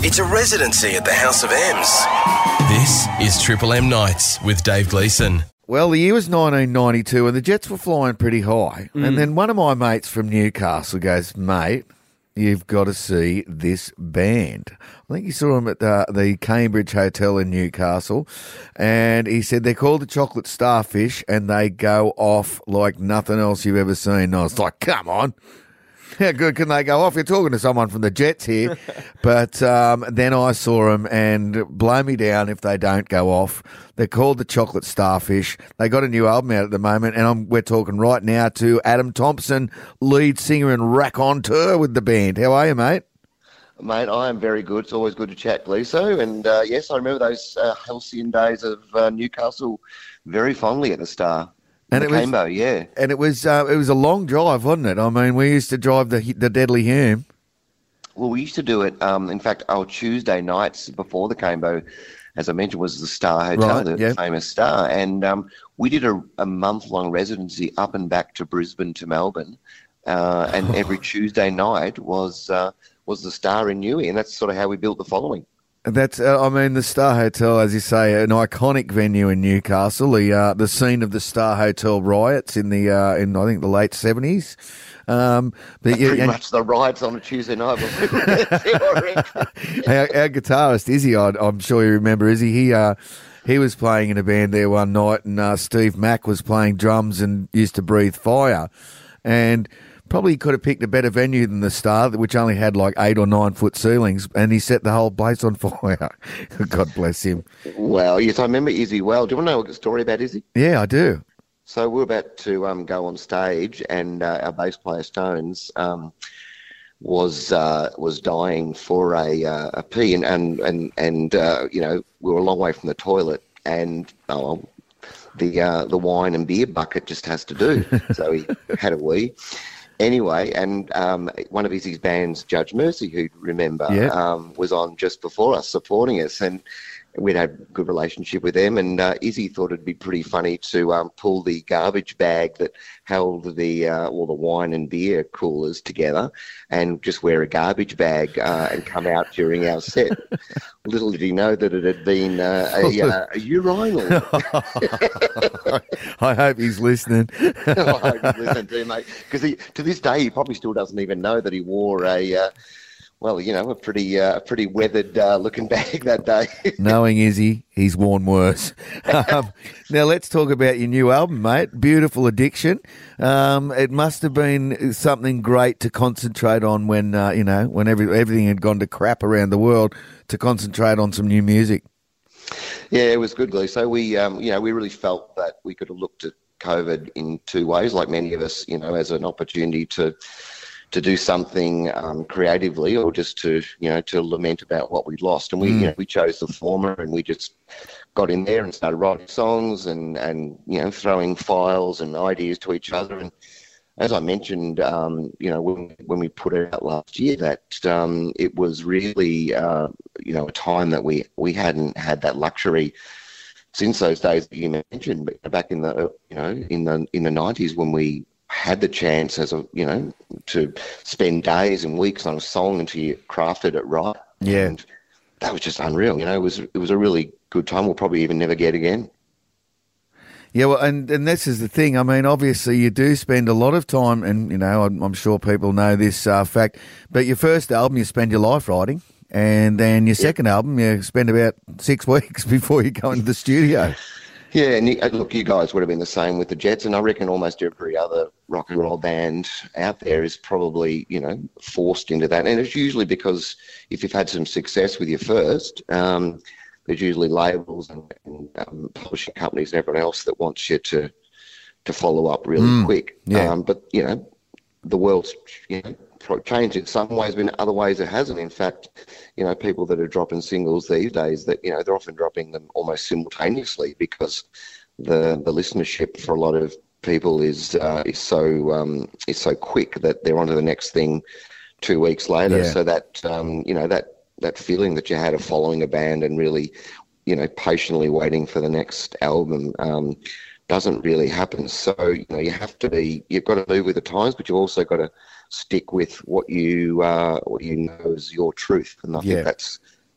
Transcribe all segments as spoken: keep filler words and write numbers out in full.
It's a residency at the House of M's. This is Triple M Nights with Dave Gleeson. Well, the year was nineteen ninety-two and the Jets were flying pretty high. Mm. And then one of my mates from Newcastle goes, mate, you've got to see this band. I think he saw them at the, the Cambridge Hotel in Newcastle. And he said they're called the Chocolate Starfish and they go off like nothing else you've ever seen. And I was like, come on. How good can they go off? You're talking to someone from the Jets here. But um, then I saw them and blow me down if they don't go off. They're called the Chocolate Starfish. They got a new album out at the moment, and I'm, we're talking right now to Adam Thompson, lead singer and raconteur with the band. How are you, mate? Mate, I am very good. It's always good to chat, Gleeso. And uh, yes, I remember those uh, halcyon days of uh, Newcastle very fondly at the Star. And the it Cambo, was, yeah. And it was uh, it was a long drive, wasn't it? I mean, we used to drive the the Deadly Hume. Well, we used to do it. Um, in fact, our Tuesday nights before the Cambo, as I mentioned, was the Star Hotel, right, the yeah. famous Star. And um, we did a, a month-long residency up and back to Brisbane to Melbourne. Uh, and every Tuesday night was uh, was the Star in Newey. And that's sort of how we built the following. That's, uh, I mean, the Star Hotel, as you say, an iconic venue in Newcastle. The uh, the scene of the Star Hotel riots in the uh, in I think the late seventies. Um, but pretty yeah, much the riots on a Tuesday night. our, our guitarist Izzy, I, I'm sure you remember Izzy. He uh, he was playing in a band there one night, and uh, Steve Mack was playing drums and used to breathe fire, and. Probably could have picked a better venue than the Star, which only had like eight or nine foot ceilings, and he set the whole place on fire. God bless him. Well, yes, I remember Izzy well. Do you want to know a story about Izzy? Yeah, I do. So we were about to um, go on stage, and uh, our bass player Stones um, was uh, was dying for a uh, a pee, and and and, and uh, you know, we were a long way from the toilet, and oh, the uh, the wine and beer bucket just has to do. So he had a wee. Anyway, and um, one of Izzy's bands, Judge Mercy, who'd remember, yeah. um, was on just before us, supporting us, and we'd had a good relationship with them. And uh, Izzy thought it'd be pretty funny to um, pull the garbage bag that held the uh, all the wine and beer coolers together, and just wear a garbage bag uh, and come out during our set. Little did he know that it had been uh, a, uh, a urinal. I hope he's listening. I hope he's listening too, mate. Because to this day, he probably still doesn't even know that he wore a, uh, well, you know, a pretty, uh, pretty weathered uh, looking bag that day. Knowing Izzy, he's worn worse. Um, now let's talk about your new album, mate. Beautiful Addiction. Um, it must have been something great to concentrate on when, uh, you know, when every, everything had gone to crap around the world, to concentrate on some new music. Yeah, it was good, Lee. So we, um, you know, we really felt that we could have looked at COVID in two ways, like many of us, you know, as an opportunity to to do something um, creatively, or just to, you know, to lament about what we'd lost. And we, mm. you know, we chose the former, and we just got in there and started writing songs and, and you know, throwing files and ideas to each other. And as I mentioned, um, you know, when, when we put it out last year, that um, it was really, uh, you know, a time that we, we hadn't had that luxury since those days that you mentioned, but back in the, you know, in the in the nineties, when we had the chance, as a, you know, to spend days and weeks on a song until you crafted it right. Yeah, and that was just unreal. You know, it was it was a really good time. We'll probably even never get again. Yeah, well, and, and this is the thing. I mean, obviously you do spend a lot of time, and, you know, I'm, I'm sure people know this uh, fact, but your first album you spend your life writing, and then your second yep. album you spend about six weeks before you go into the studio. Yeah, and you, look, you guys would have been the same with the Jets, and I reckon almost every other rock and roll band out there is probably, you know, forced into that. And it's usually because if you've had some success with your first, um, there's usually labels and, and um, publishing companies and everyone else that wants you to to follow up really mm, quick. Yeah. Um, but, you know, the world's, you know, changed in some ways, but in other ways it hasn't. In fact, you know, people that are dropping singles these days, that, you know, they're often dropping them almost simultaneously because the the listenership for a lot of people is uh, is so um, is so quick that they're on to the next thing two weeks later. Yeah. So that um, you know, that that feeling that you had of following a band and really, you know, patiently waiting for the next album um, doesn't really happen. So, you know, you have to be, you've got to move with the times, but you've also got to stick with what you uh, what you know is your truth. And I yeah. think that's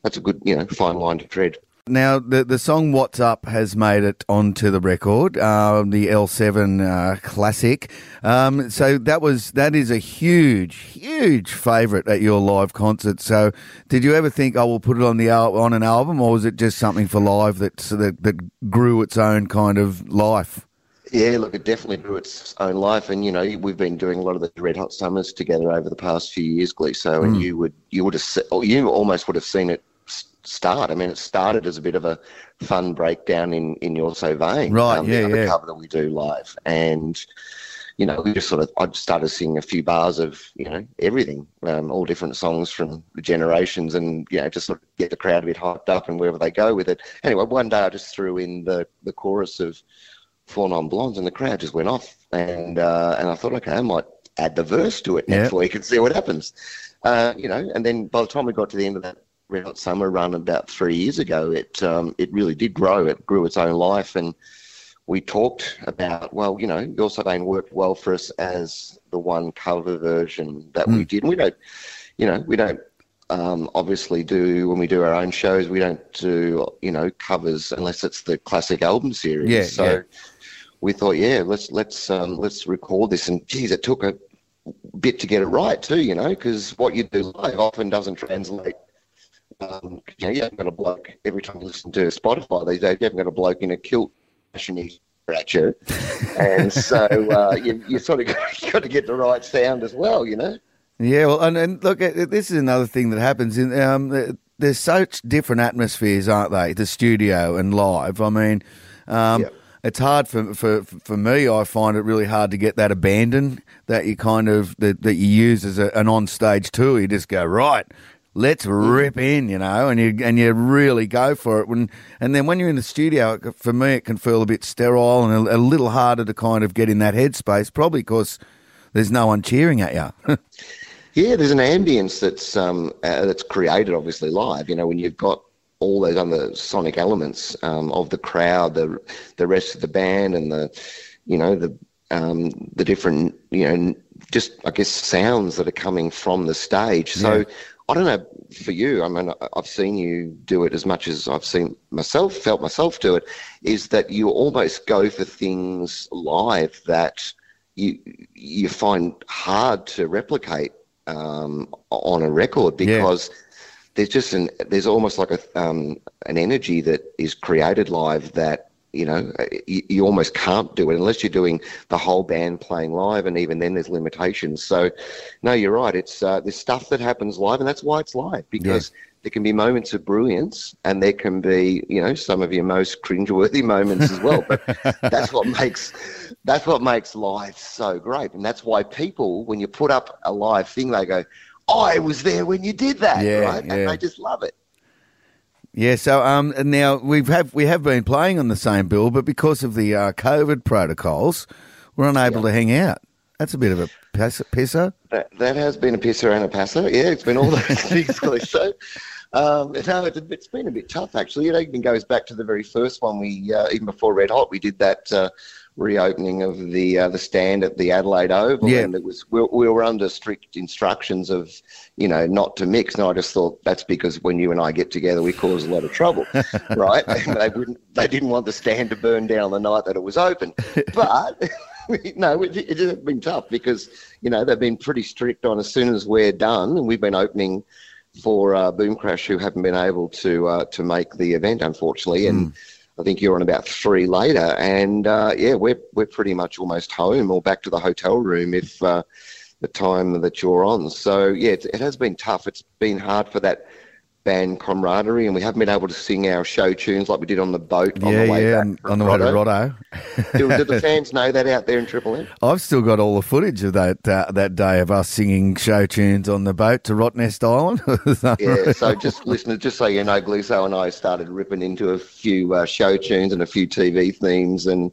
that's a good, you know, fine line to tread. Now, the the song What's Up has made it onto the record, uh, the L seven uh, classic. Um, so that was that is a huge, huge favourite at your live concert. So did you ever think, oh, we'll put it on the al- on an album, or was it just something for live that, that, that grew its own kind of life? Yeah, look, it definitely grew its own life, and you know we've been doing a lot of the Red Hot Summers together over the past few years, Glee. So, and mm. you would you would have se- or you almost would have seen it start. I mean, it started as a bit of a fun breakdown in in You're So Vain, right? Um, yeah, the yeah. cover that we do live, and you know we just sort of I started singing a few bars of you know everything, um, all different songs from the generations, and you know just sort of get the crowd a bit hyped up and wherever they go with it. Anyway, one day I just threw in the the chorus of Four Non Blondes, and the crowd just went off, and uh, and I thought, okay, I might add the verse to it next yep. week and see what happens, uh, you know. And then by the time we got to the end of that Red Hot Summer run about three years ago, it um, it really did grow. It grew its own life, and we talked about, well, you know, You're So Vain worked well for us as the one cover version that mm. we did. And we don't, you know, we don't um, obviously do, when we do our own shows, we don't do, you know, covers unless it's the classic album series. Yeah, so yeah. we thought, yeah, let's let's um, let's record this. And geez, it took a bit to get it right too, you know, because what you do live often doesn't translate. Um, you know, you haven't got a bloke, every time you listen to Spotify these days, you haven't got a bloke in a kilt fashion scratcher. And so uh, you, you sort of got, got to get the right sound as well, you know? Yeah, well, and, and look, this is another thing that happens. In um, There's such different atmospheres, aren't they, the studio and live. I mean, um, yep. it's hard for, for for me, I find it really hard to get that abandon that you kind of, that, that you use as a, an on-stage tool. You just go, right, let's rip in, you know, and you and you really go for it. When and then when you're in the studio, for me, it can feel a bit sterile and a, a little harder to kind of get in that headspace, probably because there's no one cheering at you. Yeah, there's an ambience that's um uh, that's created obviously live. You know, when you've got all those other sonic elements um, of the crowd, the the rest of the band, and the you know the um the different you know just I guess sounds that are coming from the stage. So. Yeah. I don't know for you, I mean, I've seen you do it as much as I've seen myself, felt myself do it, is that you almost go for things live that you you find hard to replicate um, on a record because yeah. there's just an, there's almost like a um, an energy that is created live that, you know, you, you almost can't do it unless you're doing the whole band playing live, and even then there's limitations. So, no, you're right. It's uh, there's stuff that happens live, and that's why it's live, because yeah. there can be moments of brilliance, and there can be, you know, some of your most cringeworthy moments as well. But that's what makes that's what makes live so great, and that's why people, when you put up a live thing, they go, "I was there when you did that," yeah, right? Yeah. And they just love it. Yeah, so um, now we've have we have been playing on the same bill, but because of the uh, COVID protocols, we're unable yeah. to hang out. That's a bit of a piss- pisser. That, that has been a pisser and a passer. Yeah, it's been all those things. So, um, no, it's, it's been a bit tough actually. It even goes back to the very first one we, uh, even before Red Hot, we did that uh, reopening of the uh, the stand at the Adelaide Oval, yeah. and it was we, we were under strict instructions of, you know, not to mix. And I just thought that's because when you and I get together, we cause a lot of trouble, right? And they wouldn't, they didn't want the stand to burn down the night that it was open. But no, it, it has been tough because, you know, they've been pretty strict on as soon as we're done, and we've been opening for uh, Boom Crash, who haven't been able to uh, to make the event, unfortunately, and. Mm. I think you're on about three later, and uh, yeah, we're we're pretty much almost home or back to the hotel room if uh, the time that you're on. So yeah, it, it has been tough. It's been hard for that band camaraderie, and we haven't been able to sing our show tunes like we did on the boat yeah, on the way yeah, back on the way to Roto. do, do the fans know that out there in Triple M? I've still got all the footage of that uh, that day of us singing show tunes on the boat to Rottnest Island. Yeah, so just listeners, just so you know, Gleeso and I started ripping into a few uh, show tunes and a few T V themes, and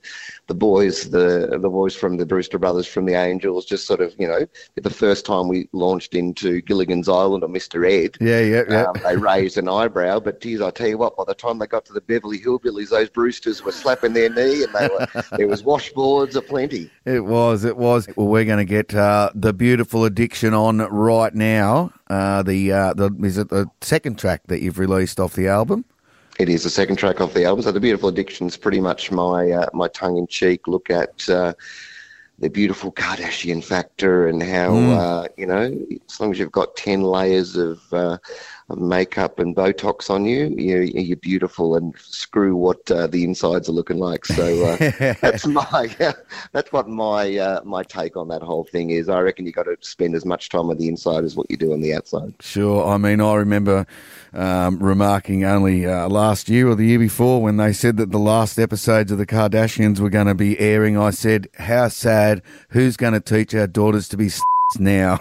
the boys, the the boys from the Brewster Brothers, from the Angels, just sort of, you know, the first time we launched into Gilligan's Island or Mister Ed, yeah, yeah, yeah. Um, they raised an eyebrow. But geez, I tell you what, by the time they got to the Beverly Hillbillies, those Brewsters were slapping their knee, and they were there was washboards aplenty. It was, it was. Well, we're going to get uh, the Beautiful Addiction on right now. Uh, the uh, the is it the second track that you've released off the album? It is the second track off the album. So The Beautiful Addiction is pretty much my uh, my tongue-in-cheek look at uh, the beautiful Kardashian factor and how, mm. uh, you know, as long as you've got ten layers of, uh, of makeup and Botox on you, you're, you're beautiful, and screw what uh, the insides are looking like. So uh, that's my uh, that's what my uh, my take on that whole thing is. I reckon you got to spend as much time on the inside as what you do on the outside. Sure. I mean, I remember um, remarking only uh, last year or the year before when they said that the last episodes of the Kardashians were going to be airing. I said, how sad. Who's going to teach our daughters to be s- now?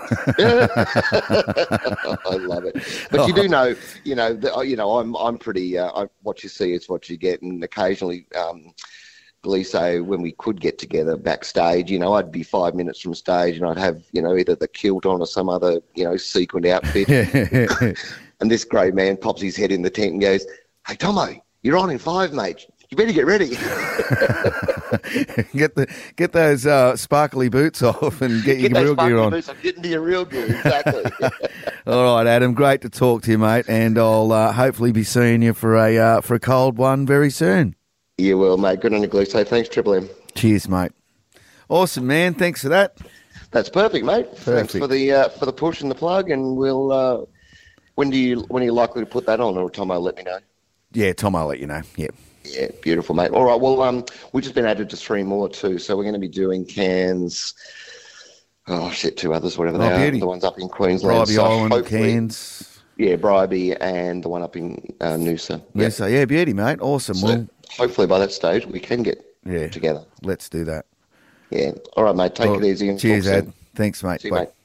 I love it. But you do know, you know, the, you know, I'm I'm pretty. Uh, I, what you see is what you get, and occasionally, um, Gleeso, when we could get together backstage, you know, I'd be five minutes from stage, and I'd have, you know, either the kilt on or some other, you know, sequined outfit, and this great man pops his head in the tent and goes, "Hey, Tomo, you're on in five, mate. You better get ready." get the get those uh, sparkly boots off and get, get your real gear on. Boots, I'm getting to your real gear, exactly. All right, Adam. Great to talk to you, mate, and I'll uh, hopefully be seeing you for a uh, for a cold one very soon. You will, mate. Good on you, Gleeso. Thanks, Triple M. Cheers, mate. Awesome, man. Thanks for that. That's perfect, mate. Perfect. Thanks for the uh, for the push and the plug, and we'll. Uh, when do you when are you likely to put that on, or Tom? I'll let me know. Yeah, Tom, I'll let you know. Yeah. Yeah, beautiful, mate. All right, well, um, we've just been added to three more too, so we're going to be doing Cairns. Oh shit, two others, whatever they oh, are. The ones up in Queensland. Bribie so Island, Cairns. Yeah, Bribie, and the one up in uh, Noosa. Noosa, yeah. yeah, beauty, mate. Awesome. So well, hopefully by that stage we can get yeah, together. Let's do that. Yeah. All right, mate. Take well, it easy. And cheers, Ed. Thanks, mate. See you, mate.